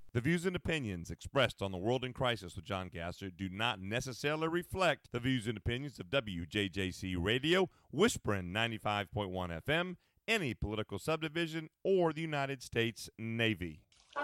The views and opinions expressed on The World in Crisis with John Gasser do not necessarily reflect the views and opinions of WJJC Radio, Whispering 95.1 FM, any political subdivision, or the United States Navy.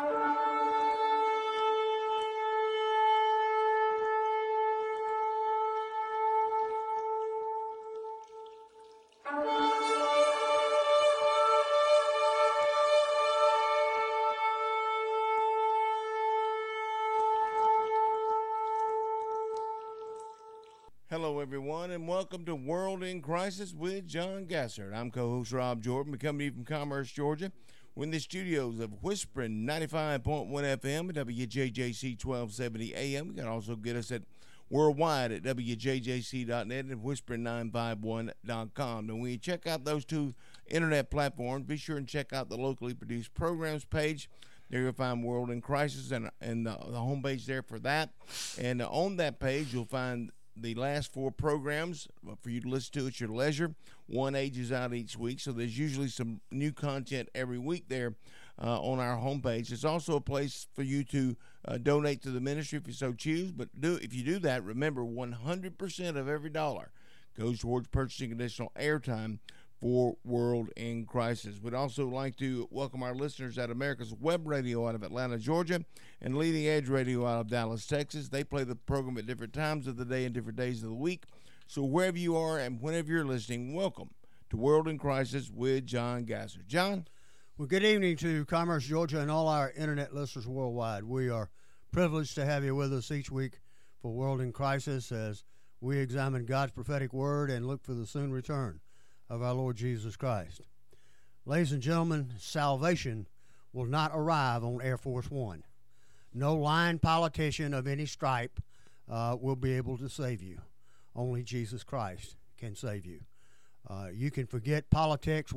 Hello, everyone, and welcome to World in Crisis with John Gasser. I'm co-host Rob Jordan. We come to you from Commerce, Georgia. We're in the studios of Whispering 95.1 FM, WJJC 1270 AM. You can also get us at worldwide at WJJC.net and Whispering951.com. And when you check out those two internet platforms, be sure and check out the locally produced programs page. There you'll find World in Crisis and the homepage there for that. And on that page, you'll find the last four programs for you to listen to at your leisure. One ages out each week, so there's usually some new content every week there on our homepage. It's also a place for you to donate to the ministry if you so choose. But if you do that, remember 100% of every dollar goes towards purchasing additional airtime for World in Crisis. We'd also like to welcome our listeners at America's Web Radio out of Atlanta, Georgia, and Leading Edge Radio out of Dallas, Texas. They play the program at different times of the day and different days of the week. So wherever you are and whenever you're listening, welcome to World in Crisis with John Gasser. John? Well, good evening to Commerce, Georgia, and all our internet listeners worldwide. We are privileged to have you with us each week for World in Crisis as we examine God's prophetic word and look for the soon return of our Lord Jesus Christ. Ladies and gentlemen, salvation will not arrive on Air Force One. No lying politician of any stripe will be able to save you. Only Jesus Christ can save you. You can forget politics.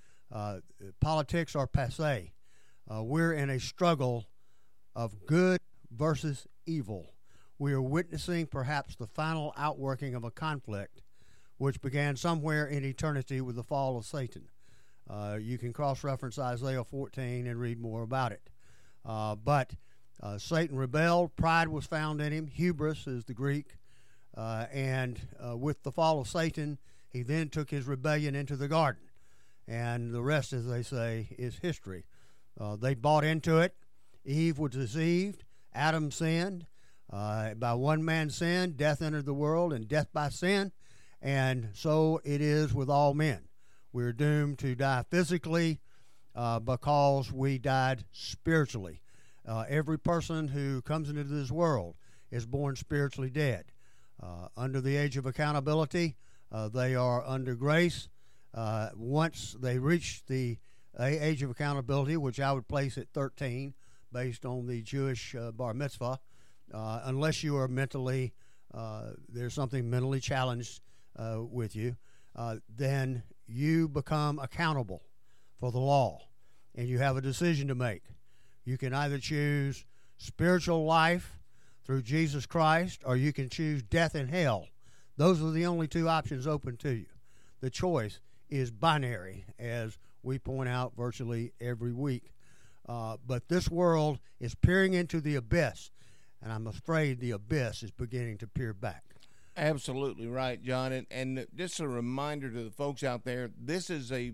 Politics are passé. We're in a struggle of good versus evil. We are witnessing perhaps the final outworking of a conflict which began somewhere in eternity with the fall of Satan. You can cross-reference Isaiah 14 and read more about it. But Satan rebelled, pride was found in him, hubris is the Greek, and with the fall of Satan, he then took his rebellion into the garden. And the rest, as they say, is history. They bought into it. Eve was deceived. Adam sinned. By one man's sin, death entered the world, and death by sin. And so it is with all men. We're doomed to die physically because we died spiritually. Every person who comes into this world is born spiritually dead. Under the age of accountability, they are under grace. Once they reach the age of accountability, which I would place at 13 based on the Jewish bar mitzvah, unless you are mentally, there's something mentally challenged with you, then you become accountable for the law, and you have a decision to make. You can either choose spiritual life through Jesus Christ, or you can choose death and hell. Those are the only two options open to you. The choice is binary, as we point out virtually every week. But this world is peering into the abyss, and I'm afraid the abyss is beginning to peer back. Absolutely right, John. And just a reminder to the folks out there, this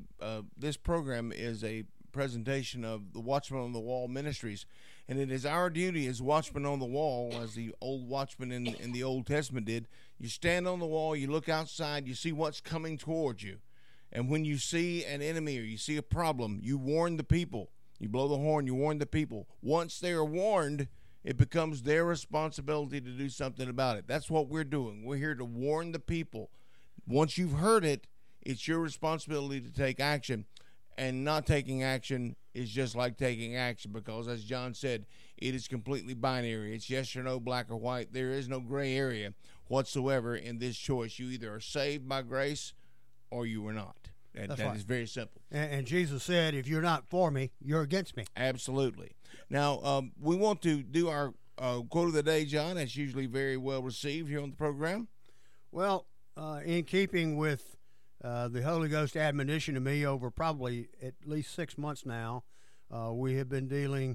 program is a presentation of the Watchman on the Wall Ministries, and it is our duty as watchmen on the wall, as the old watchmen in the Old Testament did. You stand on the wall, you look outside, you see what's coming towards you, and when you see an enemy or you see a problem, you warn the people. You blow the horn, you warn the people. Once they are warned, it becomes their responsibility to do something about it. That's what we're doing. We're here to warn the people. Once you've heard it, it's your responsibility to take action. And not taking action is just like taking action, because, as John said, it is completely binary. It's yes or no, black or white. There is no gray area whatsoever in this choice. You either are saved by grace or you are not. That right. Is very simple. And Jesus said, if you're not for me, you're against me. Absolutely. Now, we want to do our quote of the day, John. That's usually very well received here on the program. Well, in keeping with the Holy Ghost admonition to me over probably at least 6 months now, we have been dealing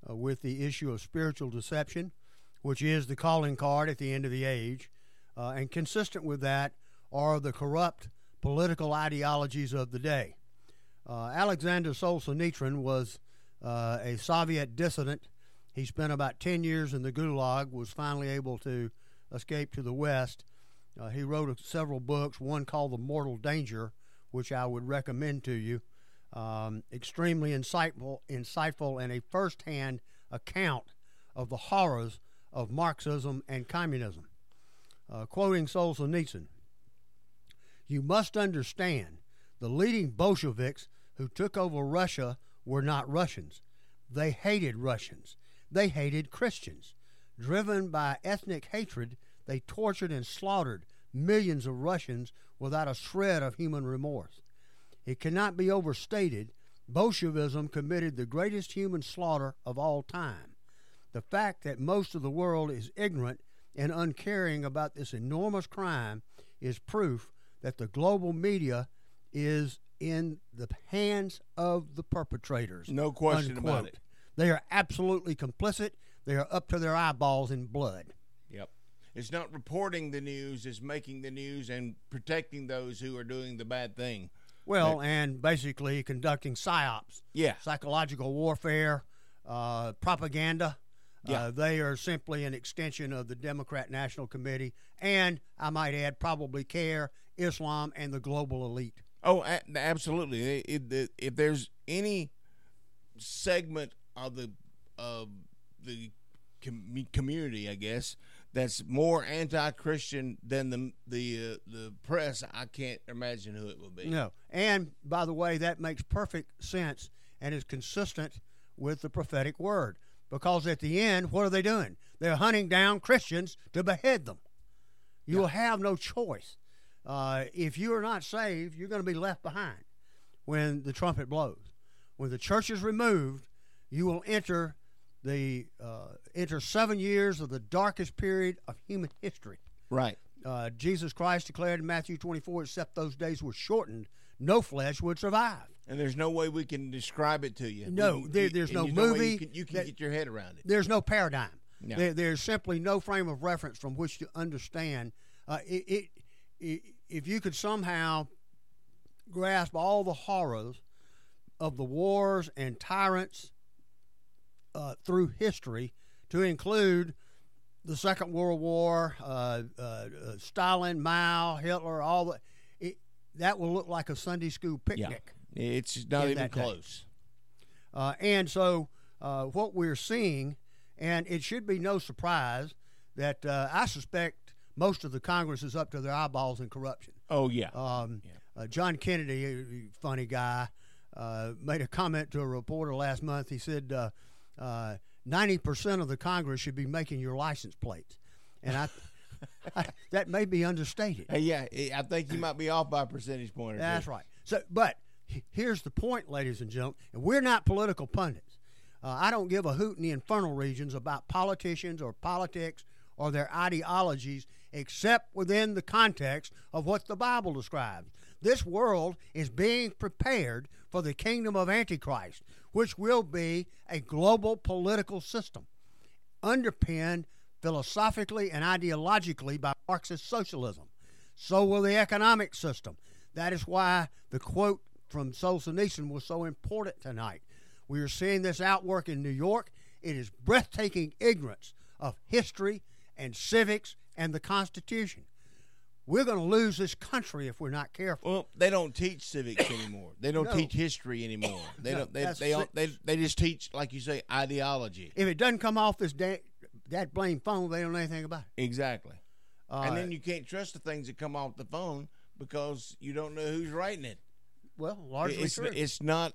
with the issue of spiritual deception, which is the calling card at the end of the age. And consistent with that are the corrupt political ideologies of the day. Alexander Solzhenitsyn was a Soviet dissident. He spent about 10 years in the Gulag, was finally able to escape to the West. He wrote several books, one called The Mortal Danger, which I would recommend to you. Extremely insightful, and a first-hand account of the horrors of Marxism and communism. Quoting Solzhenitsyn, "You must understand, the leading Bolsheviks who took over Russia were not Russians. They hated Russians. They hated Christians. Driven by ethnic hatred, they tortured and slaughtered millions of Russians without a shred of human remorse. It cannot be overstated, Bolshevism committed the greatest human slaughter of all time. The fact that most of the world is ignorant and uncaring about this enormous crime is proof that the global media is in the hands of the perpetrators." No question unquote. about it. They are absolutely complicit. They are up to their eyeballs in blood. Yep. It's not reporting the news, it's making the news and protecting those who are doing the bad thing. Well, and basically conducting psyops, Yeah. psychological warfare, propaganda. Yeah. They are simply an extension of the Democrat National Committee, and I might add, probably CARE, Islam, and the global elite. Oh, absolutely. If there's any segment of the community, I guess, that's more anti-Christian than the press, I can't imagine who it would be. No. And, by the way, that makes perfect sense and is consistent with the prophetic word. Because at the end, what are they doing? They're hunting down Christians to behead them. You will have no choice. If you are not saved, you're going to be left behind when the trumpet blows. When the church is removed, you will enter 7 years of the darkest period of human history. Right. Jesus Christ declared in Matthew 24, except those days were shortened, no flesh would survive. And there's no way we can describe it to you. No, there's no movie. You can get your head around it. There's no paradigm. No. There's simply no frame of reference from which to understand. If you could somehow grasp all the horrors of the wars and tyrants through history, to include the Second World War, Stalin, Mao, Hitler, that will look like a Sunday school picnic. Yeah. It's not even close. And so what we're seeing, and it should be no surprise that I suspect most of the Congress is up to their eyeballs in corruption. Oh, yeah. John Kennedy, a funny guy, made a comment to a reporter last month. He said 90% of the Congress should be making your license plates. And that may be understated. Yeah, I think you might be off by a percentage point or two. That's right. So, but here's the point, ladies and gentlemen. And we're not political pundits. I don't give a hoot in the infernal regions about politicians or politics or their ideologies, except within the context of what the Bible describes. This world is being prepared for the kingdom of Antichrist, which will be a global political system underpinned philosophically and ideologically by Marxist socialism. So will the economic system. That is why the quote from Solzhenitsyn was so important tonight. We are seeing this outwork in New York. It is breathtaking ignorance of history and civics and the Constitution. We're going to lose this country if we're not careful. Well, they don't teach civics anymore. They don't teach history anymore. They don't. They just teach, like you say, ideology. If it doesn't come off this that blame phone, they don't know anything about it. Exactly. And then you can't trust the things that come off the phone because you don't know who's writing it. Well, largely true. It's not.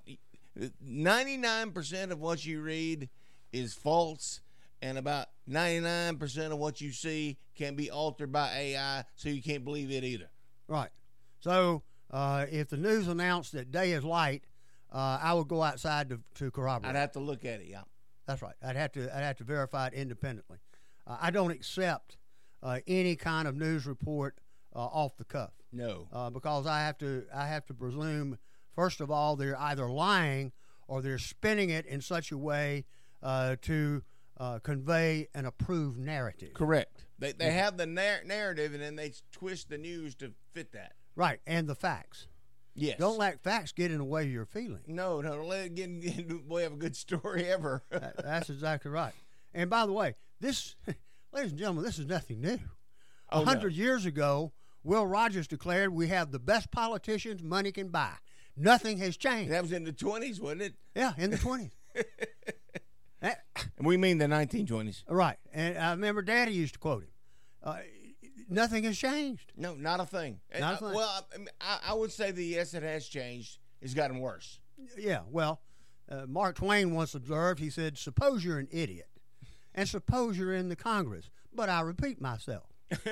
99% of what you read is false, and about 99% of what you see can be altered by AI, so you can't believe it either. Right. So if the news announced that day is light, I would go outside to corroborate. I'd have to look at it. Yeah. That's right. I'd have to verify it independently. I don't accept any kind of news report off the cuff. No. Because I have to presume, first of all, they're either lying or they're spinning it in such a way to convey an approved narrative. Correct. They have the narrative, and then they twist the news to fit that. Right, and the facts. Yes. Don't let facts get in the way of your feeling. No, don't let it get in the way of a good story ever. That's exactly right. And by the way, this, ladies and gentlemen, this is nothing new. 100 years ago, Will Rogers declared we have the best politicians money can buy. Nothing has changed. That was in the 20s, wasn't it? Yeah, in the 20s. And we mean the 1920s. Right. And I remember Daddy used to quote him. Nothing has changed. No, not a thing. Not a thing. Well, I would say that yes, it has changed. It's gotten worse. Yeah, well, Mark Twain once observed, he said, suppose you're an idiot, and suppose you're in the Congress, but I repeat myself.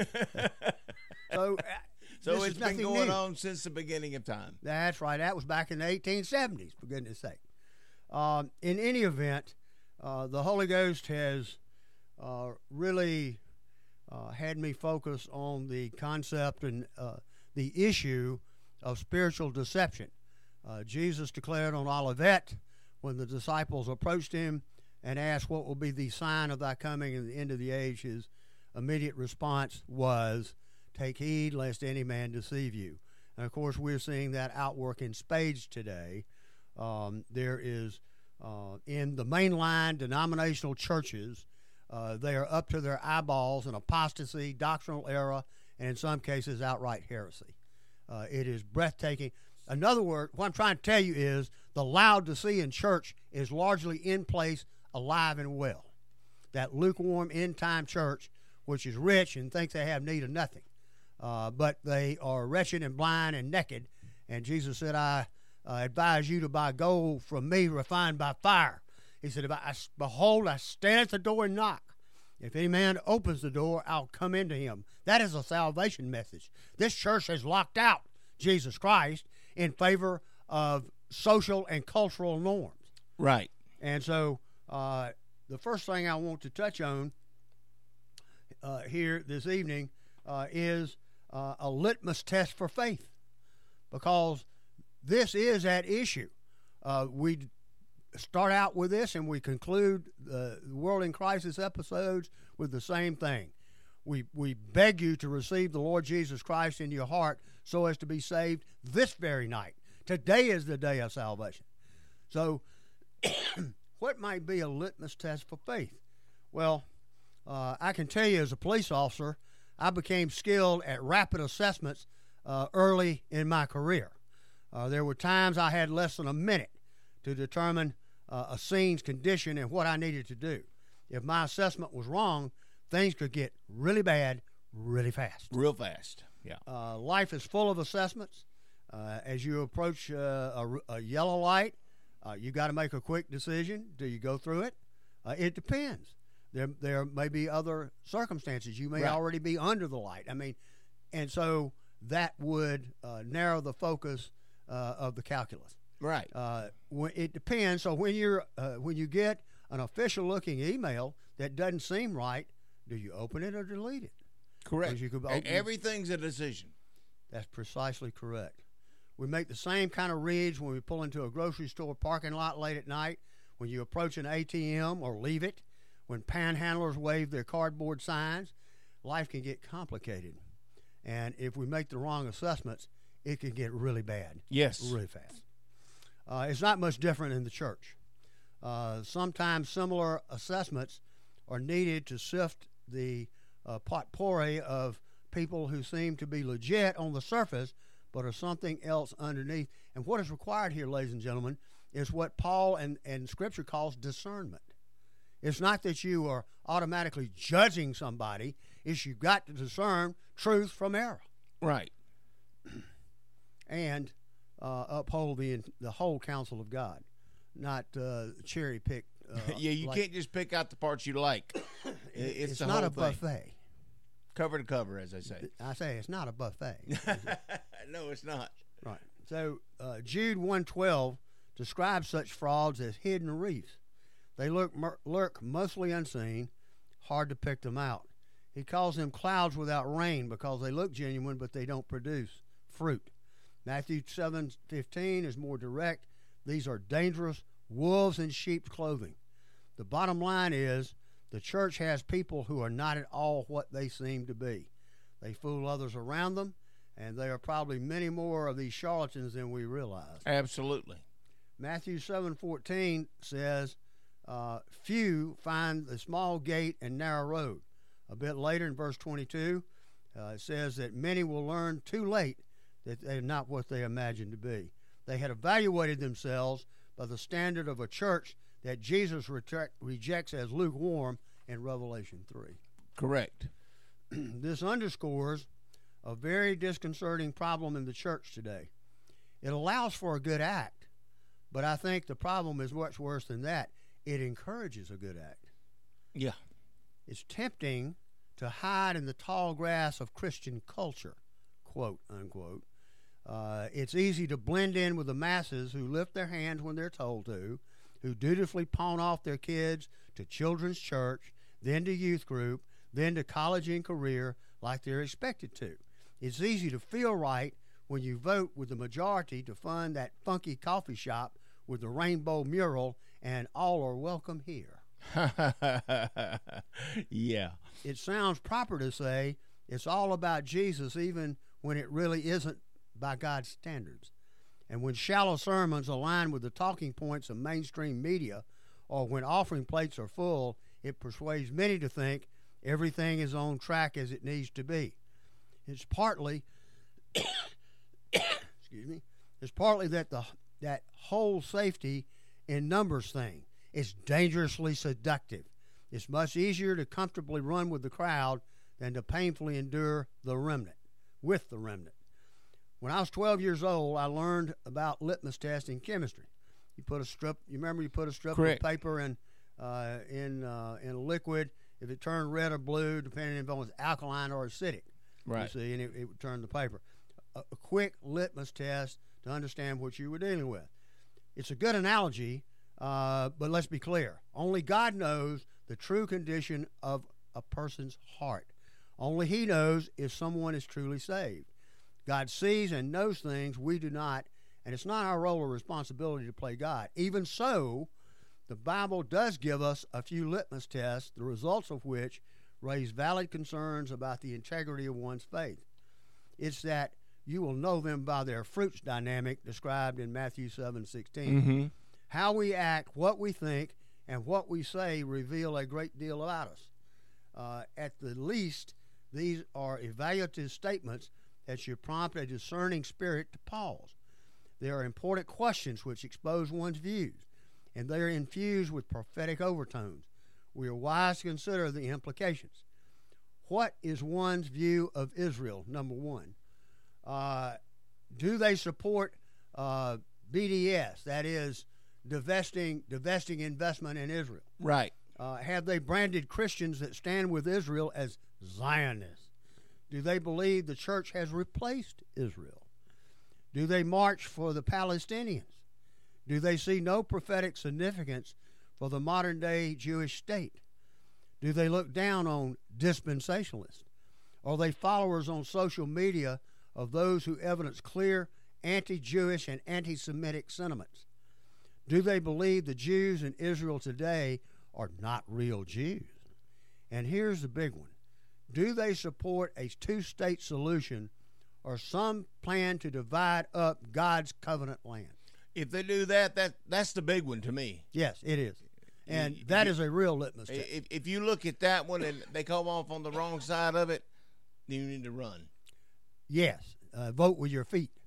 So it's been going on since the beginning of time. That's right. That was back in the 1870s, for goodness sake. In any event, the Holy Ghost has really had me focus on the concept and the issue of spiritual deception. Jesus declared on Olivet when the disciples approached him and asked what will be the sign of thy coming and the end of the age, his immediate response was, take heed lest any man deceive you. And of course, we're seeing that outwork in spades today. There is, in the mainline denominational churches, they are up to their eyeballs in apostasy, doctrinal error, and in some cases, outright heresy. It is breathtaking. In other words, what I'm trying to tell you is the Laodicean church is largely in place, alive and well. That lukewarm end-time church, which is rich and thinks they have need of nothing. But they are wretched and blind and naked. And Jesus said, I advise you to buy gold from me refined by fire. He said, behold, I stand at the door and knock. If any man opens the door, I'll come into him. That is a salvation message. This church has locked out Jesus Christ in favor of social and cultural norms. Right. And so the first thing I want to touch on here this evening is a litmus test for faith, because this is at issue. We start out with this and we conclude the World in Crisis episodes with the same thing. We beg you to receive the Lord Jesus Christ in your heart so as to be saved this very night. Today is the day of salvation. So what might be a litmus test for faith? Well, I can tell you as a police officer, I became skilled at rapid assessments early in my career. There were times I had less than a minute to determine a scene's condition and what I needed to do. If my assessment was wrong, things could get really bad really fast. Real fast, yeah. Life is full of assessments. As you approach a yellow light, you got to make a quick decision. Do you go through it? It depends. There may be other circumstances. You may already be under the light. I mean, and so that would narrow the focus of the calculus. Right. It depends. So when you get an official-looking email that doesn't seem right, do you open it or delete it? Correct. Everything's a decision. That's precisely correct. We make the same kind of reads when we pull into a grocery store parking lot late at night, when you approach an ATM or leave it, when panhandlers wave their cardboard signs. Life can get complicated. And if we make the wrong assessments, it can get really bad. Yes. Really fast. It's not much different in the church. Sometimes similar assessments are needed to sift the potpourri of people who seem to be legit on the surface but are something else underneath. And what is required here, ladies and gentlemen, is what Paul and Scripture calls discernment. It's not that you are automatically judging somebody. It's you've got to discern truth from error. Right. And uphold the whole counsel of God, not cherry pick. Yeah, you can't just pick out the parts you like. It's the not whole a buffet. Cover to cover, as I say. I say it's not a buffet. No, it's not. Right. So Jude 1:12 describes such frauds as hidden reefs. They lurk mostly unseen, hard to pick them out. He calls them clouds without rain because they look genuine, but they don't produce fruit. Matthew 7:15 is more direct. These are dangerous wolves in sheep's clothing. The bottom line is the church has people who are not at all what they seem to be. They fool others around them, and there are probably many more of these charlatans than we realize. Absolutely. Matthew 7:14 says, few find the small gate and narrow road. A bit later in verse 22, it says that many will learn too late that they're not what they imagined to be. They had evaluated themselves by the standard of a church that Jesus rejects as lukewarm in Revelation 3. Correct. This underscores a very disconcerting problem in the church today. It allows for a good act, but I think the problem is much worse than that. It encourages a good act. Yeah. It's tempting to hide in the tall grass of Christian culture, quote, unquote. It's easy to blend in with the masses who lift their hands when they're told to, who dutifully pawn off their kids to children's church, then to youth group, then to college and career like they're expected to. It's easy to feel right when you vote with the majority to fund that funky coffee shop with the rainbow mural and all are welcome here. Yeah. It sounds proper to say it's all about Jesus even when it really isn't by God's standards. And when shallow sermons align with the talking points of mainstream media, or when offering plates are full, it persuades many to think everything is on track as it needs to be. It's partly, excuse me, it's partly that that whole safety in numbers thing. It's dangerously seductive. It's much easier to comfortably run with the crowd than to painfully endure the remnant, with the remnant. When I was 12 years old, I learned about litmus tests in chemistry. You put a strip Correct. of paper in a liquid. If it turned red or blue, depending if it was alkaline or acidic, Right. you see, and it would turn the paper. A quick litmus test to understand what you were dealing with. It's a good analogy, but let's be clear. Only God knows the true condition of a person's heart. Only He knows if someone is truly saved. God sees and knows things we do not, and it's not our role or responsibility to play God. Even so, the Bible does give us a few litmus tests, the results of which raise valid concerns about the integrity of one's faith. It's that you will know them by their fruits dynamic described in Matthew 7:16. Mm-hmm. How we act, what we think, and what we say reveal a great deal about us. At the least, these are evaluative statements that should prompt a discerning spirit to pause. They are important questions which expose one's views, and they are infused with prophetic overtones. We are wise to consider the implications. What is one's view of Israel, number one? Do they support BDS, that is, divesting investment in Israel? Right. Have they branded Christians that stand with Israel as Zionists? Do they believe the church has replaced Israel? Do they march for the Palestinians? Do they see no prophetic significance for the modern-day Jewish state? Do they look down on dispensationalists? Are they followers on social media of those who evidence clear anti-Jewish and anti-Semitic sentiments? Do they believe the Jews in Israel today are not real Jews? And here's the big one. Do they support a two-state solution or some plan to divide up God's covenant land? If they do that, that's the big one to me. Yes, it is. And that is a real litmus test. If you look at that one and they come off on the wrong side of it, then you need to run. Yes, vote with your feet.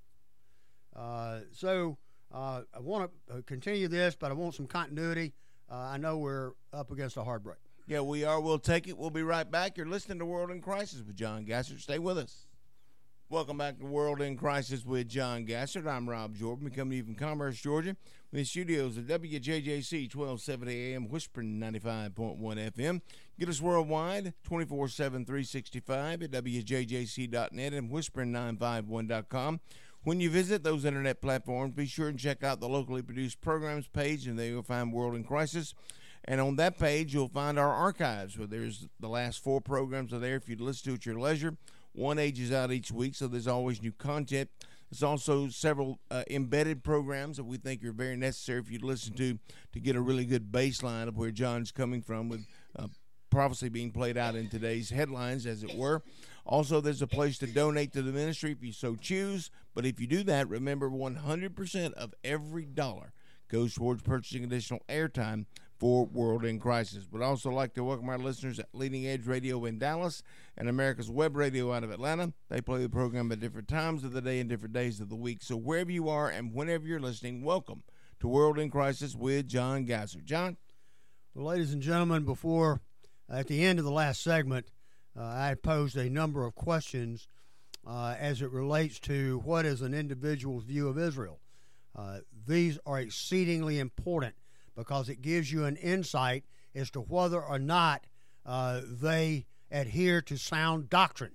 So I want to continue this, but I want some continuity. I know we're up against a hard break. Yeah, we are. We'll take it. We'll be right back. You're listening to World in Crisis with John Gassert. Stay with us. Welcome back to World in Crisis with John Gassert. I'm Rob Jordan. We come to you from Commerce, Georgia, with the studios of WJJC 1270 AM, Whispering 95.1 FM. Get us worldwide, 24/7, 365 at WJJC.net and Whispering951.com. When you visit those internet platforms, be sure and check out the locally produced programs page, and there you'll find World in Crisis. And on that page, you'll find our archives, where there's the last 4 programs are there if you'd listen to at your leisure. One ages out each week, so there's always new content. There's also several embedded programs that we think are very necessary for you to listen to get a really good baseline of where John's coming from, with prophecy being played out in today's headlines, as it were. Also, there's a place to donate to the ministry if you so choose. But if you do that, remember 100% of every dollar goes towards purchasing additional airtime for World in Crisis. But I'd also like to welcome our listeners at Leading Edge Radio in Dallas and America's Web Radio out of Atlanta. They play the program at different times of the day and different days of the week. So wherever you are and whenever you're listening, welcome to World in Crisis with John Gasser. John? Well, ladies and gentlemen, before, at the end of the last segment, I posed a number of questions as it relates to what is an individual's view of Israel. These are exceedingly important because it gives you an insight as to whether or not they adhere to sound doctrine.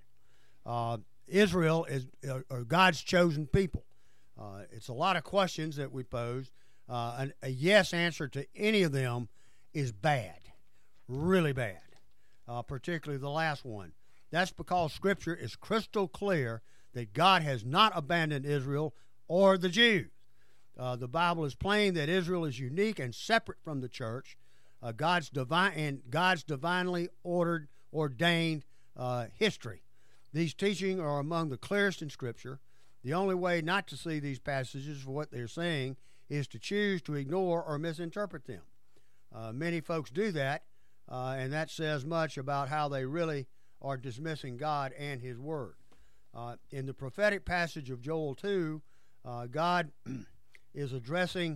Israel is God's chosen people. It's a lot of questions that we posed. A yes answer to any of them is bad, really bad, particularly the last one. That's because Scripture is crystal clear that God has not abandoned Israel or the Jews. The Bible is plain that Israel is unique and separate from the church. God's divinely ordained history. These teachings are among the clearest in Scripture. The only way not to see these passages for what they're saying is to choose to ignore or misinterpret them. Many folks do that, and that says much about how they really are dismissing God and His Word. In the prophetic passage of Joel 2, God is addressing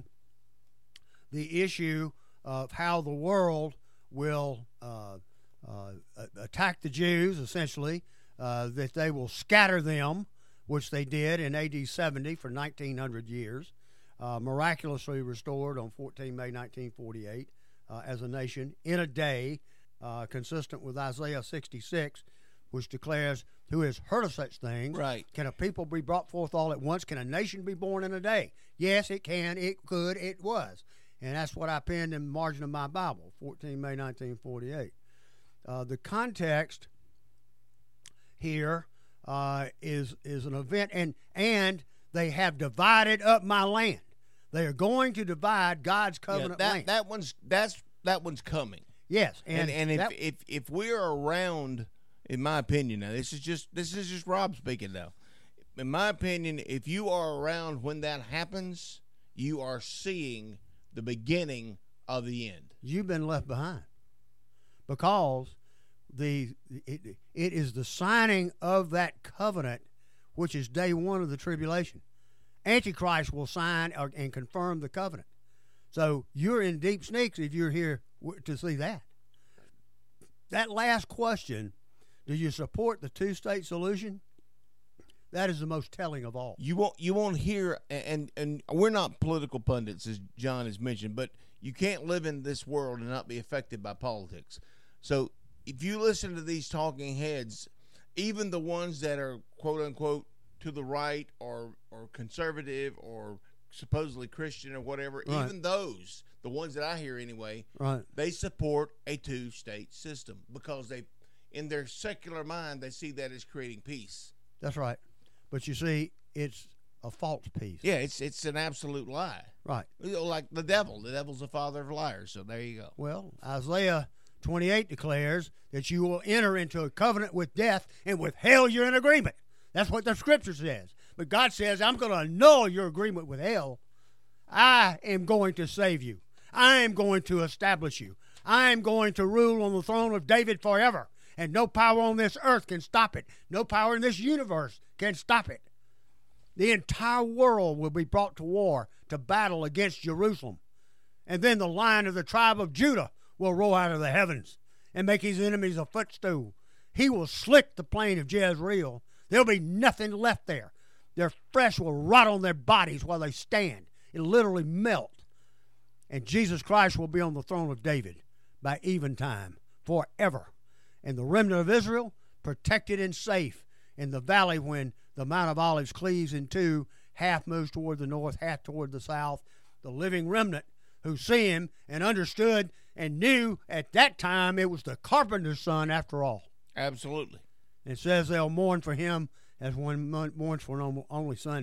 the issue of how the world will attack the Jews, essentially, that they will scatter them, which they did in AD 70 for 1,900 years, miraculously restored on 14 May 1948 as a nation in a day, consistent with Isaiah 66, which declares, who has heard of such things? Right. Can a people be brought forth all at once? Can a nation be born in a day? Yes, it can, it could, it was. And that's what I penned in the margin of my Bible, 14 May 1948. The context here is an event, and they have divided up my land. They are going to divide God's covenant land. That one's coming. Yes, and if we're around, in my opinion, now this is just Rob speaking now. In my opinion, if you are around when that happens, you are seeing the beginning of the end. You've been left behind because it is the signing of that covenant, which is day one of the tribulation. Antichrist will sign and confirm the covenant. So you're in deep sneaks if you're here to see that. That last question, do you support the two-state solution? That is the most telling of all. You won't hear, and we're not political pundits, as John has mentioned, but you can't live in this world and not be affected by politics. So if you listen to these talking heads, even the ones that are quote-unquote to the right or conservative or supposedly Christian or whatever, right, even those, the ones that I hear anyway, right, they support a two-state system because in their secular mind, they see that as creating peace. That's right. But you see, it's a false peace. Yeah, it's an absolute lie. Right. Like the devil. The devil's the father of liars, so there you go. Well, Isaiah 28 declares that you will enter into a covenant with death, and with hell you're in agreement. That's what the Scripture says. But God says, I'm going to annul your agreement with hell. I am going to save you. I am going to establish you. I am going to rule on the throne of David forever. And no power on this earth can stop it. No power in this universe can stop it. The entire world will be brought to war, to battle against Jerusalem. And then the Lion of the tribe of Judah will roll out of the heavens and make his enemies a footstool. He will slick the plain of Jezreel. There'll be nothing left there. Their flesh will rot on their bodies while they stand. It'll literally melt. And Jesus Christ will be on the throne of David by eventime forever. And the remnant of Israel protected and safe in the valley when the Mount of Olives cleaves in two, half moves toward the north, half toward the south. The living remnant who see him and understood and knew at that time it was the carpenter's son after all. Absolutely. It says they'll mourn for him as one mourns for an only son.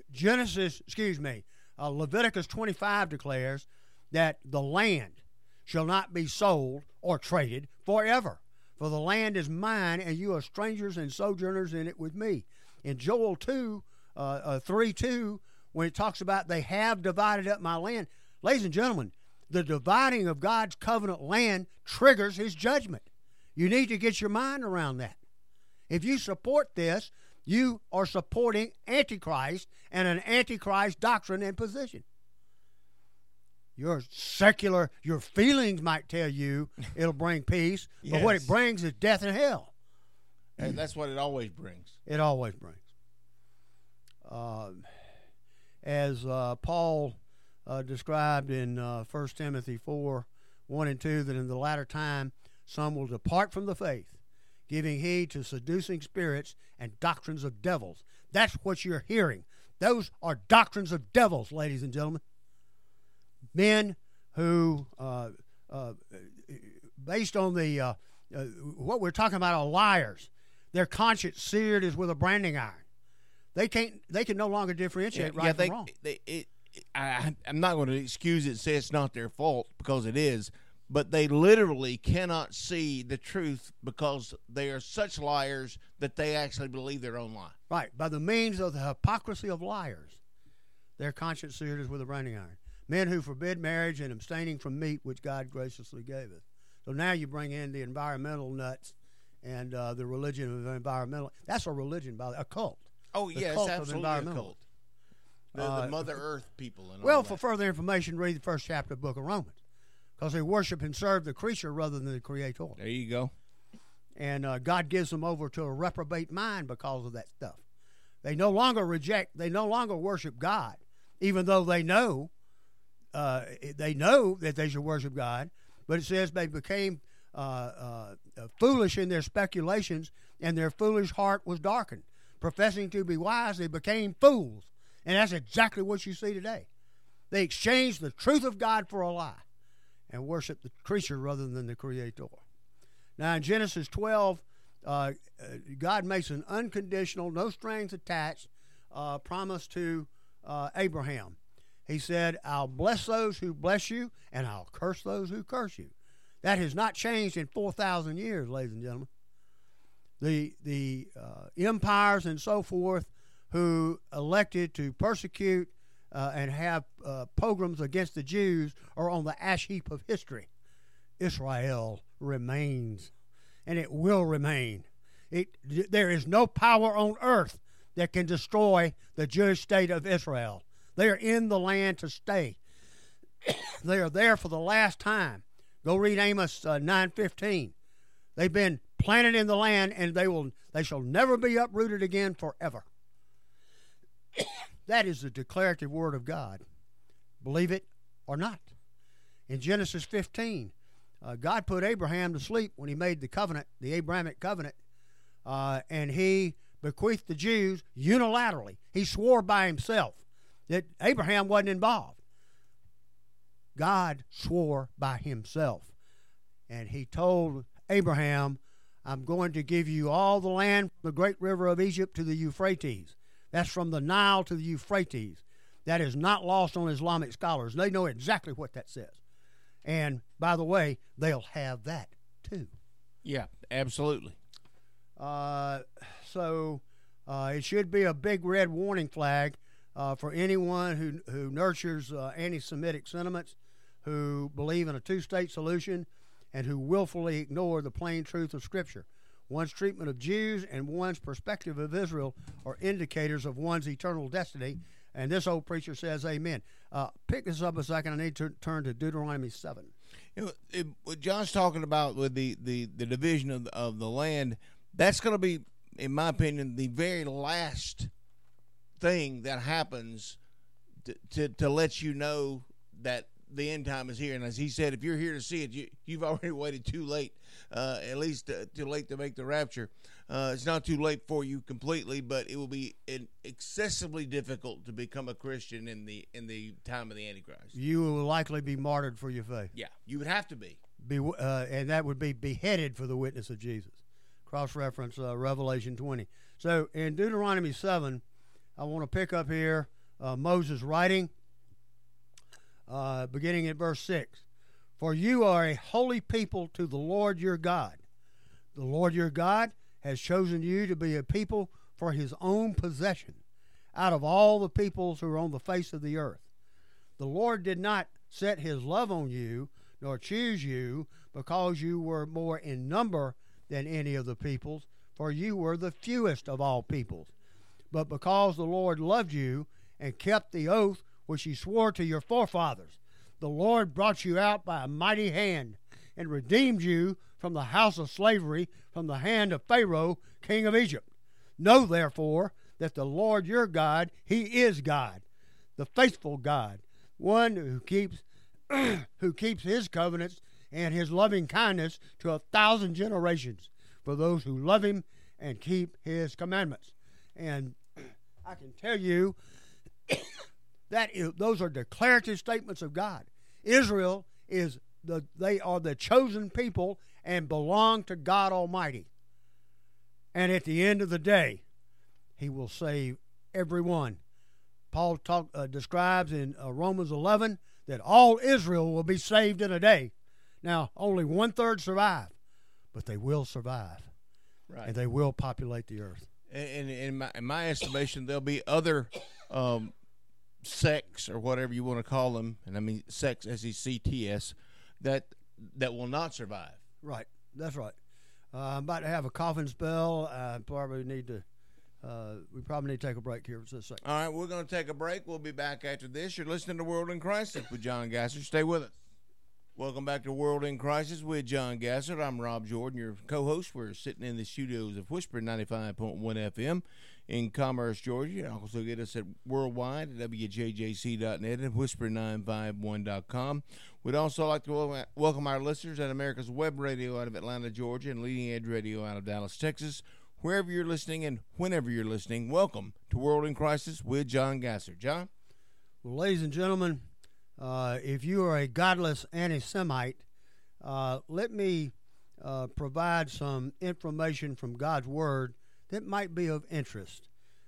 Leviticus 25 declares that the land shall not be sold or traded forever. For the land is mine, and you are strangers and sojourners in it with me. In Joel 3:2, when it talks about they have divided up my land, ladies and gentlemen, the dividing of God's covenant land triggers his judgment. You need to get your mind around that. If you support this, you are supporting Antichrist and an Antichrist doctrine and position. Your feelings might tell you it'll bring peace, but what it brings is death and hell. And that's what it always brings. It always brings. As Paul described in 1 Timothy 4:1-2, that in the latter time some will depart from the faith, giving heed to seducing spirits and doctrines of devils. That's what you're hearing. Those are doctrines of devils, ladies and gentlemen. Men who, based on the what we're talking about, are liars. Their conscience seared as with a branding iron. They can no longer differentiate right from wrong. I'm not going to excuse it and say it's not their fault, because it is, but they literally cannot see the truth because they are such liars that they actually believe their own lie. Right. By the means of the hypocrisy of liars, their conscience seared as with a branding iron. Men who forbid marriage and abstaining from meat which God graciously gave us. So now you bring in the environmental nuts and the religion of environmental. That's a religion, by a cult. Oh, the yes, cult absolutely of a cult. The Mother Earth people. And well, all for that. further information, read the first chapter of the book of Romans, because they worship and serve the creature rather than the Creator. There you go. And God gives them over to a reprobate mind because of that stuff. They no longer worship God, even though they know that they should worship God. But it says they became foolish in their speculations, and their foolish heart was darkened. Professing to be wise, they became fools. And that's exactly what you see today. They exchanged the truth of God for a lie and worship the creature rather than the Creator. Now, in Genesis 12, God makes an unconditional, no strings attached promise to Abraham. He said, I'll bless those who bless you, and I'll curse those who curse you. That has not changed in 4,000 years, ladies and gentlemen. The empires and so forth who elected to persecute and have pogroms against the Jews are on the ash heap of history. Israel remains, and it will remain. There is no power on earth that can destroy the Jewish state of Israel. They are in the land to stay. They are there for the last time. Go read Amos 9:15. They've been planted in the land, and they shall never be uprooted again forever. That is the declarative word of God. Believe it or not. In Genesis 15, God put Abraham to sleep when he made the covenant, the Abrahamic covenant, and he bequeathed the Jews unilaterally. He swore by himself that Abraham wasn't involved. God swore by himself, and he told Abraham, I'm going to give you all the land from the great river of Egypt to the Euphrates. That's from the Nile to the Euphrates. That is not lost on Islamic scholars. They know exactly what that says. And, by the way, they'll have that, too. Yeah, absolutely. So it should be a big red warning flag for anyone who nurtures anti-Semitic sentiments, who believe in a two-state solution, and who willfully ignore the plain truth of Scripture. One's treatment of Jews and one's perspective of Israel are indicators of one's eternal destiny. And this old preacher says, amen. Pick this up a second. I need to turn to Deuteronomy 7. What John's talking about with the division of the land, that's going to be, in my opinion, the very last thing that happens to let you know that the end time is here. And as he said, if you're here to see it, you've already waited too late, at least too late to make the rapture. It's not too late for you completely, but it will be excessively difficult to become a Christian in the time of the Antichrist. You will likely be martyred for your faith. Yeah, you would have to be. And that would be beheaded for the witness of Jesus cross-reference Revelation 20. So in Deuteronomy 7, I want to pick up here Moses writing, beginning at verse 6. For you are a holy people to the Lord your God. The Lord your God has chosen you to be a people for his own possession out of all the peoples who are on the face of the earth. The Lord did not set his love on you, nor choose you, because you were more in number than any of the peoples, for you were the fewest of all peoples. But because the Lord loved you and kept the oath which he swore to your forefathers, the Lord brought you out by a mighty hand and redeemed you from the house of slavery, from the hand of Pharaoh, king of Egypt. Know therefore that the Lord your God, he is God, the faithful God, one who keeps his covenants and his loving kindness to 1,000 generations for those who love him and keep his commandments. And I can tell you those are declarative statements of God. Israel they are the chosen people and belong to God Almighty. And at the end of the day, he will save everyone. Paul describes in Romans 11 that all Israel will be saved in a day. Now, only 1/3 survive, but they will survive. Right. And they will populate the earth. And in my estimation, there'll be other sects or whatever you want to call them, and I mean sects, S-E-C-T-S, that will not survive. Right. That's right. I'm about to have a coughing spell. We probably need to take a break here for just a second. All right, we're going to take a break. We'll be back after this. You're listening to World in Crisis with John Gasser. Stay with us. Welcome back to World in Crisis with John Gasser. I'm Rob Jordan, your co-host. We're sitting in the studios of Whisper 95.1 FM in Commerce, Georgia. You can also get us at worldwide at WJJC.net and Whisper951.com. We'd also like to welcome our listeners at America's Web Radio out of Atlanta, Georgia, and Leading Edge Radio out of Dallas, Texas. Wherever you're listening and whenever you're listening, welcome to World in Crisis with John Gasser. John? Well, ladies and gentlemen, if you are a godless anti-Semite, let me provide some information from God's Word that might be of interest.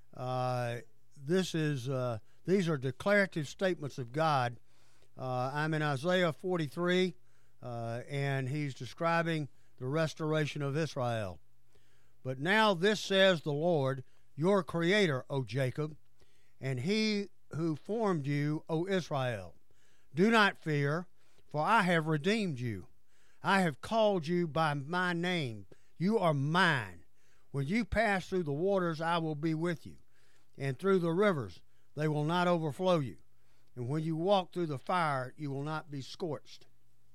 These are declarative statements of God. I'm in Isaiah 43, and he's describing the restoration of Israel. But now this says the Lord, your Creator, O Jacob, and he who formed you, O Israel. Do not fear, for I have redeemed you. I have called you by my name. You are mine. When you pass through the waters, I will be with you, and through the rivers, they will not overflow you. And when you walk through the fire, you will not be scorched,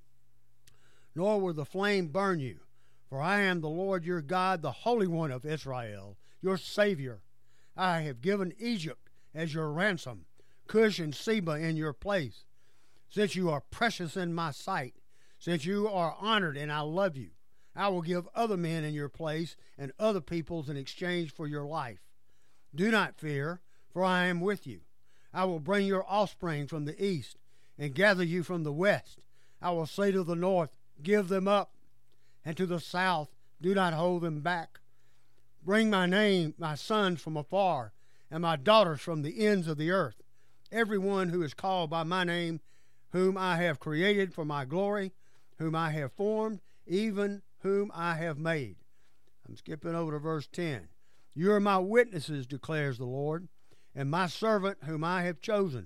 nor will the flame burn you. For I am the Lord your God, the Holy One of Israel, your Savior. I have given Egypt as your ransom, Cush and Seba in your place. Since you are precious in my sight, since you are honored and I love you, I will give other men in your place and other peoples in exchange for your life. Do not fear, for I am with you. I will bring your offspring from the east and gather you from the west. I will say to the north, give them up, and to the south, do not hold them back. Bring my sons from afar, and my daughters from the ends of the earth. Everyone who is called by my name, whom I have created for my glory, whom I have formed, even whom I have made. I'm skipping over to verse 10. You are my witnesses, declares the Lord, and my servant whom I have chosen,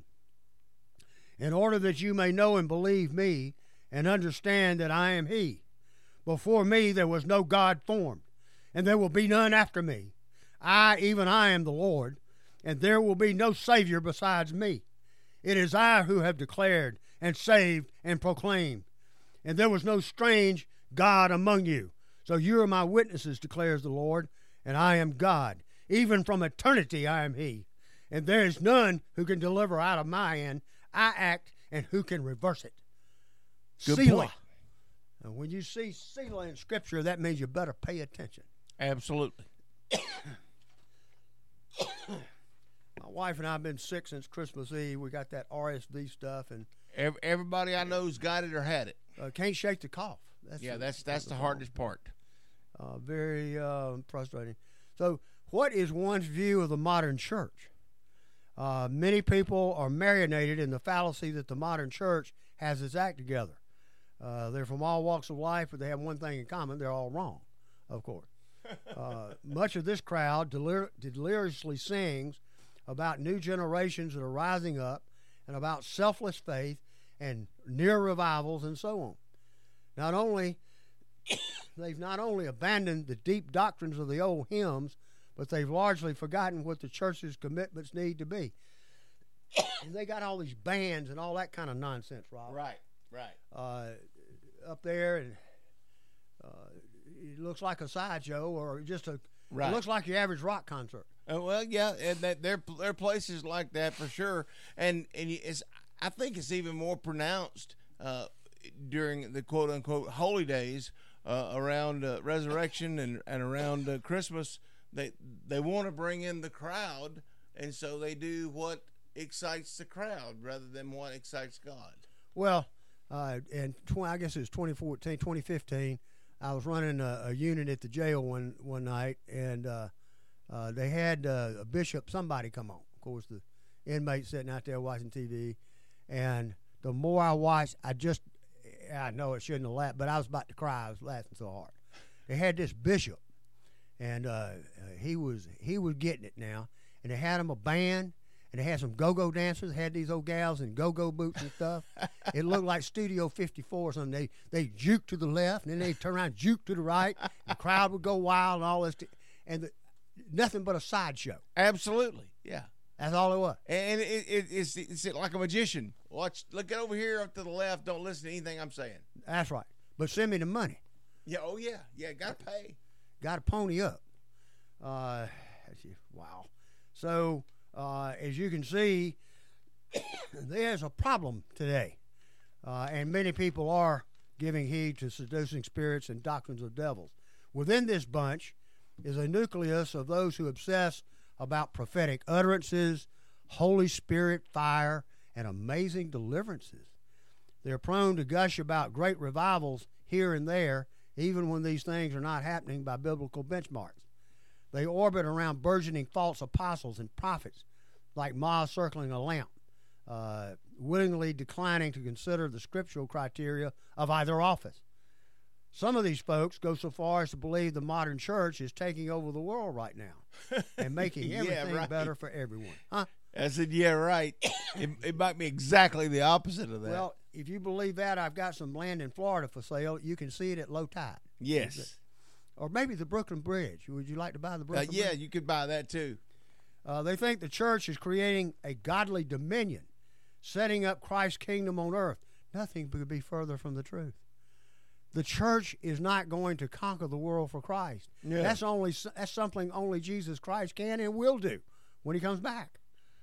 in order that you may know and believe me, and understand that I am he. Before me there was no God formed, and there will be none after me. Even I am the Lord, and there will be no Savior besides me. It is I who have declared and saved and proclaimed. And there was no strange God among you. So you are my witnesses, declares the Lord, and I am God. Even from eternity I am he. And there is none who can deliver out of my hand. I act, and who can reverse it? Good Selah. point. And when you see Selah in Scripture, that means you better pay attention. Absolutely. My wife and I have been sick since Christmas Eve. We got that RSV stuff, and everybody I know's got it or had it. Can't shake the cough. That's the hardest part. Very frustrating. So, what is one's view of the modern church? Many people are marinated in the fallacy that the modern church has its act together. They're from all walks of life, but they have one thing in common: they're all wrong, of course. Much of this crowd deliriously sings about new generations that are rising up and about selfless faith and near revivals and so on. They've not only abandoned the deep doctrines of the old hymns, but they've largely forgotten what the church's commitments need to be. And they got all these bands and all that kind of nonsense, Rob. Right. Up there, and it looks like a sideshow or just a. Right. It looks like your average rock concert. Well, yeah, and there are places like that for sure, and I think it's even more pronounced during the quote unquote holy days around resurrection and around Christmas. They want to bring in the crowd, and so they do what excites the crowd rather than what excites God. Well, I guess it was 2014, 2015. I was running a unit at the jail one night, and they had a bishop, somebody come on. Of course, the inmate sitting out there watching TV, and the more I watched, I know it shouldn't have laughed, but I was about to cry. I was laughing so hard. They had this bishop, and he was getting it now, and they had him a band, and they had some go-go dancers. They had these old gals in go-go boots and stuff. It looked like Studio 54 or something. They juke to the left, and then they turn around and juke to the right. The crowd would go wild and all this, nothing but a sideshow. Absolutely, yeah. That's all it was. And it's like a magician. Look over here up to the left. Don't listen to anything I'm saying. That's right. But send me the money. Yeah. Oh yeah. Yeah. Got to pay. Got to pony up. Wow. So as you can see, there's a problem today, and many people are giving heed to seducing spirits and doctrines of devils. Within this bunch is a nucleus of those who obsess about prophetic utterances, Holy Spirit fire, and amazing deliverances. They're prone to gush about great revivals here and there, even when these things are not happening by biblical benchmarks. They orbit around burgeoning false apostles and prophets, like moths circling a lamp, willingly declining to consider the scriptural criteria of either office. Some of these folks go so far as to believe the modern church is taking over the world right now and making everything better for everyone. Huh? I said, yeah, right. It might be exactly the opposite of that. Well, if you believe that, I've got some land in Florida for sale. You can see it at low tide. Yes. Or maybe the Brooklyn Bridge. Would you like to buy the Brooklyn Bridge? Yeah, you could buy that too. They think the church is creating a godly dominion, setting up Christ's kingdom on earth. Nothing could be further from the truth. The church is not going to conquer the world for Christ. Yeah. That's something only Jesus Christ can and will do when he comes back.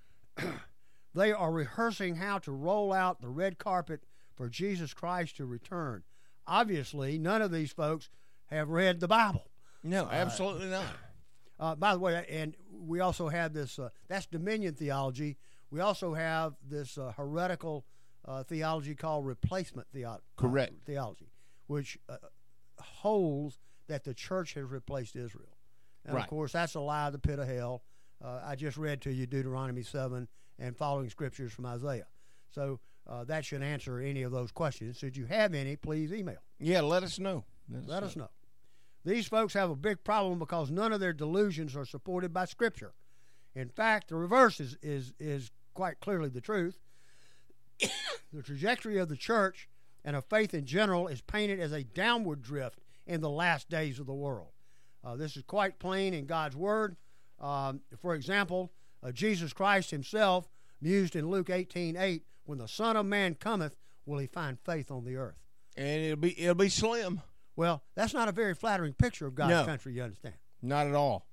They are rehearsing how to roll out the red carpet for Jesus Christ to return. Obviously, none of these folks have read the Bible. No, absolutely not. By the way, and we also have this, that's dominion theology. We also have this heretical theology called replacement theology, which holds that the church has replaced Israel. And, of course, that's a lie of the pit of hell. I just read to you Deuteronomy 7 and following scriptures from Isaiah. So that should answer any of those questions. Should you have any, please email. Yeah, let us know. Let us know. These folks have a big problem because none of their delusions are supported by Scripture. In fact, the reverse is quite clearly the truth. The trajectory of the church and of faith in general is painted as a downward drift in the last days of the world. This is quite plain in God's Word. For example, Jesus Christ himself mused in Luke 18:8, when the Son of Man cometh, will he find faith on the earth? And it'll be slim. Well, that's not a very flattering picture of God's country, you understand? Not at all.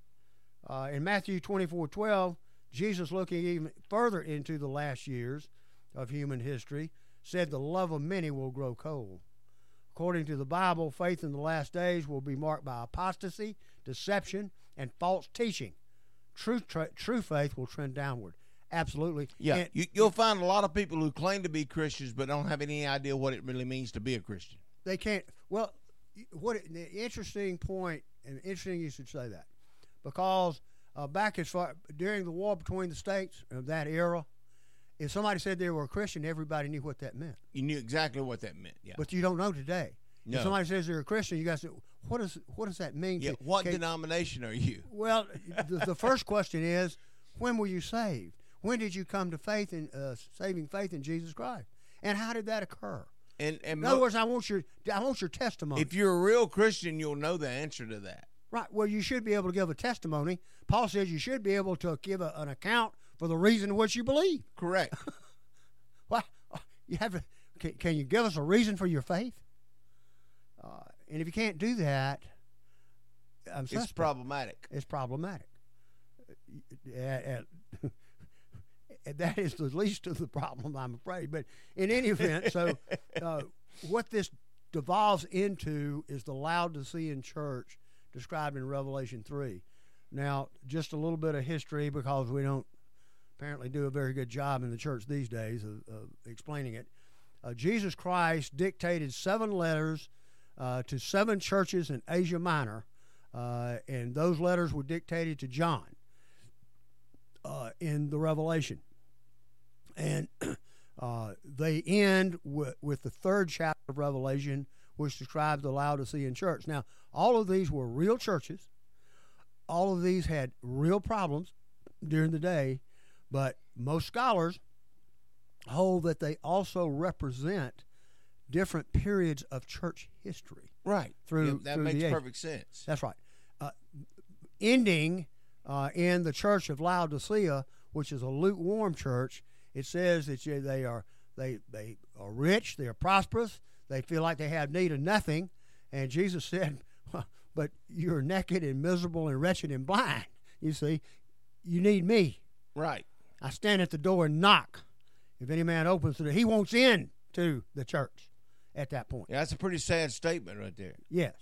In Matthew 24:12, Jesus, looking even further into the last years of human history, said the love of many will grow cold. According to the Bible, faith in the last days will be marked by apostasy, deception, and false teaching. True faith will trend downward. Absolutely. Yeah, you'll find a lot of people who claim to be Christians but don't have any idea what it really means to be a Christian. They can't. Well, the interesting point, and interesting you should say that, because back as far during the war between the states of that era, if somebody said they were a Christian, everybody knew what that meant. You knew exactly what that meant. Yeah. But you don't know today. No. If somebody says they're a Christian, you guys say, what does that mean? Yeah. What denomination are you? Well, the first question is, when were you saved? When did you come to faith in saving faith in Jesus Christ? And how did that occur? And in other words, I want your testimony. If you're a real Christian, you'll know the answer to that. Right. Well, you should be able to give a testimony. Paul says you should be able to give an account for the reason in which you believe. Correct. Well, you have to. Can you give us a reason for your faith? And if you can't do that, it's problematic. It's problematic. That is the least of the problem, I'm afraid. But in any event, so what this devolves into is the Laodicean church described in Revelation 3. Now, just a little bit of history, because we don't apparently do a very good job in the church these days of explaining it. Jesus Christ dictated 7 letters to 7 churches in Asia Minor, and those letters were dictated to John in the Revelation. And they end with the 3rd chapter of Revelation, which describes the Laodicean church. Now, all of these were real churches. All of these had real problems during the day, but most scholars hold that they also represent different periods of church history. Right. That makes perfect sense. That's right. Ending in the church of Laodicea, which is a lukewarm church, it says that they are rich, they are prosperous, they feel like they have need of nothing, and Jesus said, but you're naked and miserable and wretched and blind. You see, you need me. Right. I stand at the door and knock. If any man opens the door, he wants in to the church at that point. Yeah, that's a pretty sad statement right there. Yes.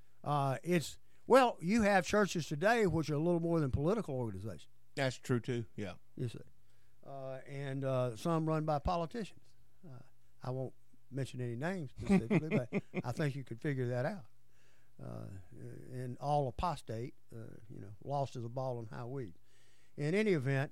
You have churches today which are a little more than political organizations. That's true, too, yeah. You see. And some run by politicians. I won't mention any names specifically, but I think you could figure that out. And all apostate, lost as a ball in high weed. In any event,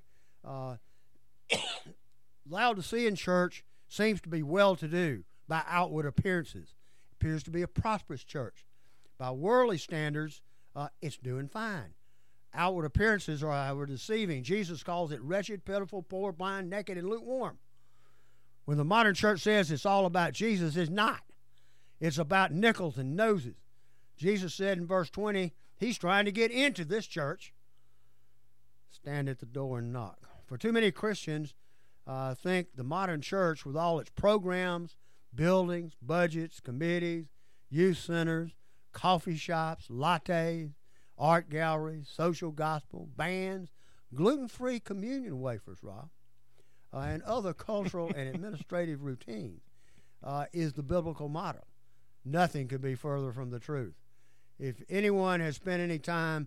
Laodicean church seems to be well-to-do by outward appearances. Appears to be a prosperous church. By worldly standards, it's doing fine. Outward appearances are, however, deceiving. Jesus calls it wretched, pitiful, poor, blind, naked, and lukewarm. When the modern church says it's all about Jesus, it's not. It's about nickels and noses. Jesus said in verse 20, he's trying to get into this church. Stand at the door and knock. For too many Christians think the modern church, with all its programs, buildings, budgets, committees, youth centers, coffee shops, lattes, art galleries, social gospel, bands, gluten-free communion wafers, Rob, and other cultural and administrative routines is the biblical motto. Nothing could be further from the truth. If anyone has spent any time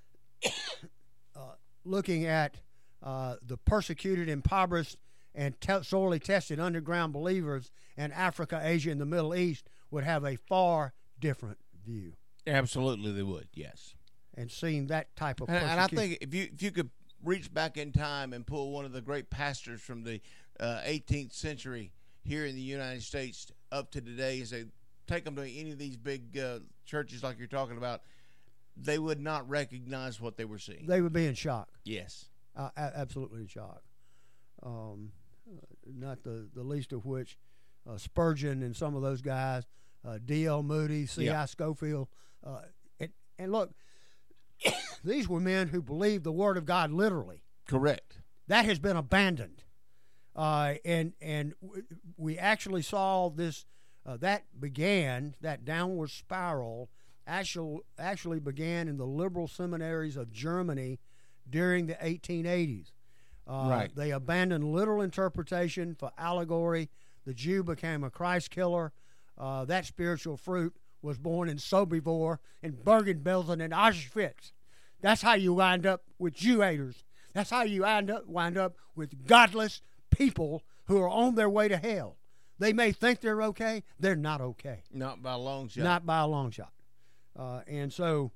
looking at the persecuted, impoverished, and sorely tested underground believers in Africa, Asia, and the Middle East, would have a far different view. Absolutely, they would. Yes. And seeing that type of persecution. And I think if you could reach back in time and pull one of the great pastors from the 18th century here in the United States up to today and say, take them to any of these big churches like you're talking about, they would not recognize what they were seeing. They would be in shock. Yes. Absolutely in shock. Not the least of which Spurgeon and some of those guys, D.L. Moody, C.I. Scofield. And look, these were men who believed the Word of God literally. Correct. That has been abandoned. And we actually saw this, that downward spiral actually began in the liberal seminaries of Germany during the 1880s. Right. They abandoned literal interpretation for allegory. The Jew became a Christ killer. That spiritual fruit was born in Sobibor, in Bergen-Belsen, and Auschwitz. That's how you wind up with Jew haters. That's how you wind up with godless people who are on their way to hell. They may think they're okay. They're not okay. Not by a long shot. Not by a long shot. And so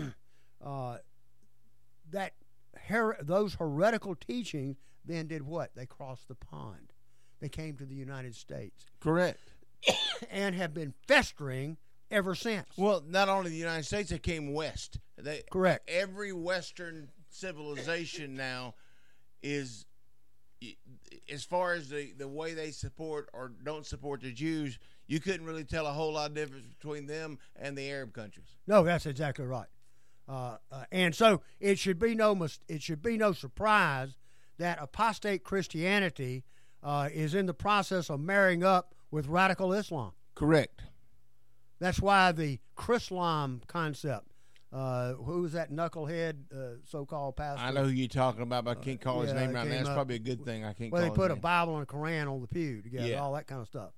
those heretical teachings then did what? They crossed the pond. They came to the United States. Correct. And have been festering ever since. Well, not only the United States, they came west. Correct. Every Western civilization now is, as far as the way they support or don't support the Jews, you couldn't really tell a whole lot of difference between them and the Arab countries. No, that's exactly right. And so it should be no surprise that apostate Christianity is in the process of marrying up with radical Islam. Correct. That's why the Chrislam concept. Who was that knucklehead so-called pastor? I know who you're talking about, but I can't call his name right now. It's probably a good thing I can't call his name. Well, they put a Bible and a Quran on the pew together, all that kind of stuff.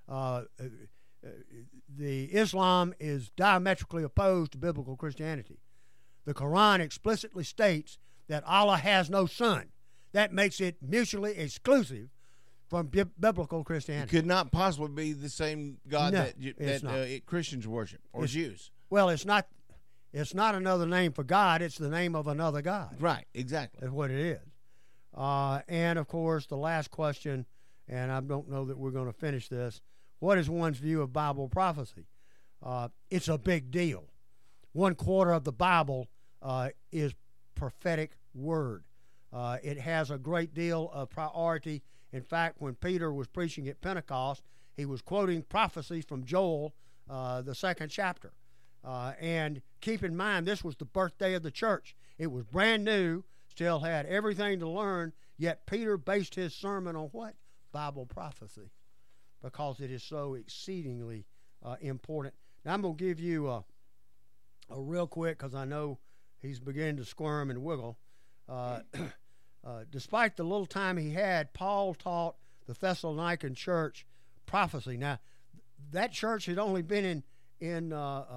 The Islam is diametrically opposed to biblical Christianity. The Quran explicitly states that Allah has no son. That makes it mutually exclusive from biblical Christianity. It could not possibly be the same God that Christians worship or Jews. Well, it's not another name for God. It's the name of another God. Right, exactly. That's what it is. And, of course, the last question, and I don't know that we're going to finish this, what is one's view of Bible prophecy? It's a big deal. 1/4 of the Bible is prophetic word. It has a great deal of priority. In fact, when Peter was preaching at Pentecost, he was quoting prophecies from Joel, the 2nd chapter. And keep in mind, this was the birthday of the church. It was brand new, still had everything to learn, yet Peter based his sermon on what? Bible prophecy, because it is so exceedingly important. Now, I'm going to give you a real quick, because I know he's beginning to squirm and wiggle. Despite the little time he had, Paul taught the Thessalonican church prophecy. Now, that church had only been in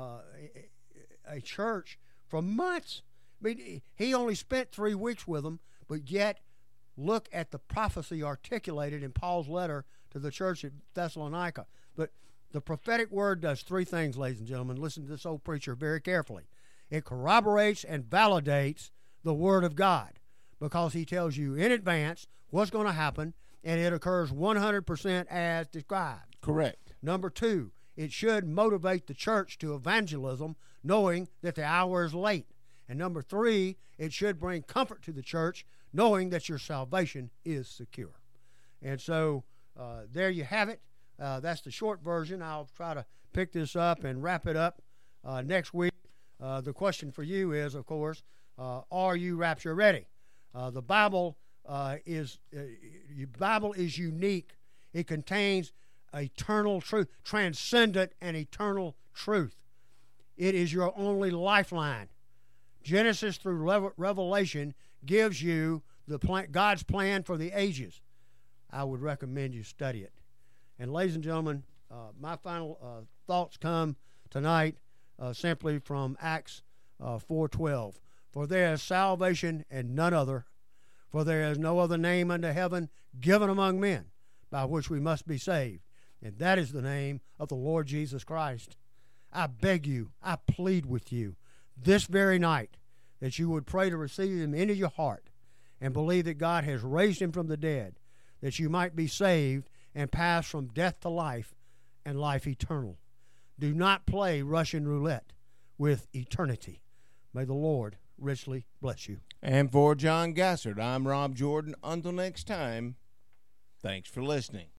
a church for months. I mean, he only spent 3 weeks with them, but yet look at the prophecy articulated in Paul's letter to the church at Thessalonica. But the prophetic word does 3 things, ladies and gentlemen. Listen to this old preacher very carefully. It corroborates and validates the word of God, because he tells you in advance what's going to happen, and it occurs 100% as described. Correct. Number 2, it should motivate the church to evangelism, knowing that the hour is late. And number 3, it should bring comfort to the church, knowing that your salvation is secure. And so there you have it. That's the short version. I'll try to pick this up and wrap it up next week. The question for you is, of course, are you rapture ready? The Bible is unique. It contains eternal truth, transcendent and eternal truth. It is your only lifeline. Genesis through Revelation gives you God's plan for the ages. I would recommend you study it. And ladies and gentlemen, my final thoughts come tonight simply from Acts 4:12. For there is salvation and none other, for there is no other name under heaven given among men by which we must be saved, and that is the name of the Lord Jesus Christ. I beg you, I plead with you, this very night, that you would pray to receive him into your heart and believe that God has raised him from the dead, that you might be saved and pass from death to life and life eternal. Do not play Russian roulette with eternity. May the Lord richly bless you. And for John Gassert, I'm Rob Jordan. Until next time, thanks for listening.